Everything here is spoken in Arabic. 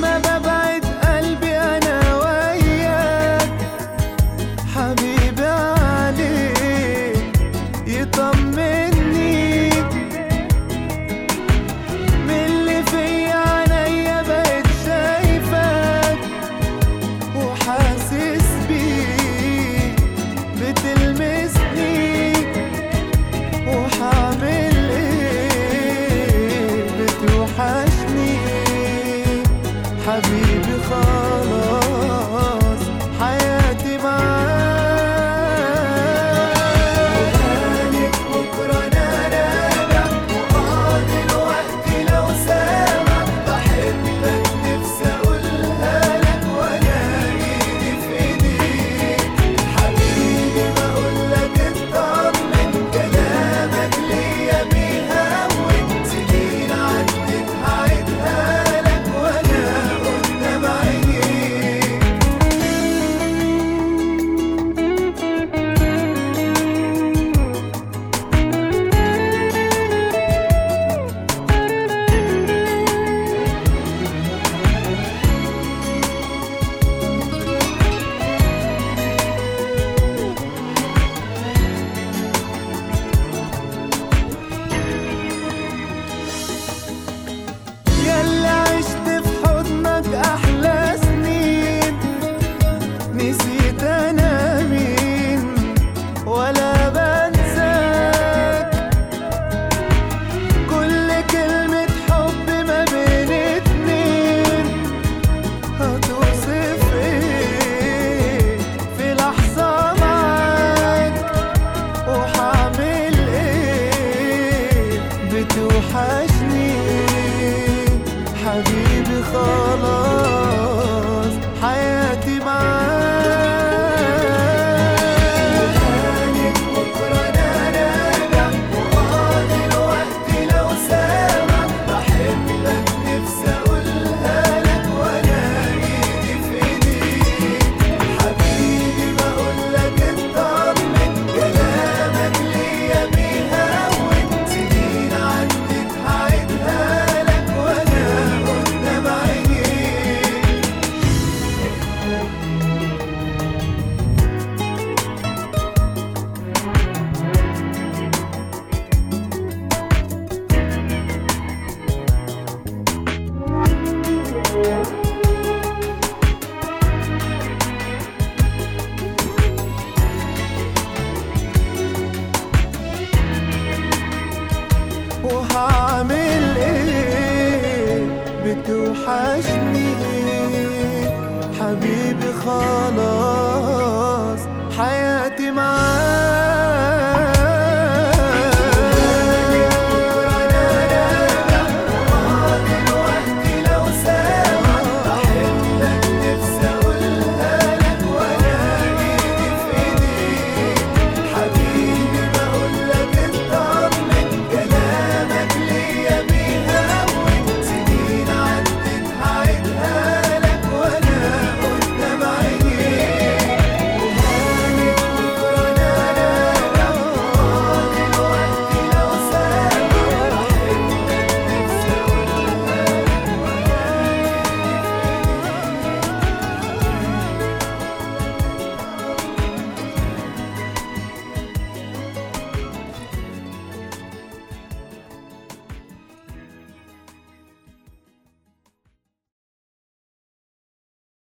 ما ببعد قلبي انا وياك حبيبي عليك يطمني من اللي فيا عينيا بقيت شايفاك وحاسس بيك بتلمسني وحعمل ايه بتوحشني حبيبي خلاص حياتي معاك وهانك بكرة أنا راجع وقاضي الوقت لو سامع بحبك نفسي أقولها لك وأنا إيدي في إيديك حبيبي بقولك اطمن كلامك ليا بيهون سنين عدت هعيدها لك وأنا قدام عينيك ياللي عشت في حضنك أحلى سنين نسيت أنا مين ولا بنساك كل كلمة حب ما بين اتنين هتوصف ايه في لحظة معاك وحعمل ايه بتوحشني حبيبي خلاص حياتي معاك وهانك بكرة أنا راجع وقاضي الوقت لو سامع بحبك نفسي أقولها لك وأنا إيدي في إيديك حبيبي بقولك اطمن كلامك ليا بيهون سنين عدت هعيدها لك وأنا قدام عينيك وهعمل ايه بتوحشني حبيبي خلاص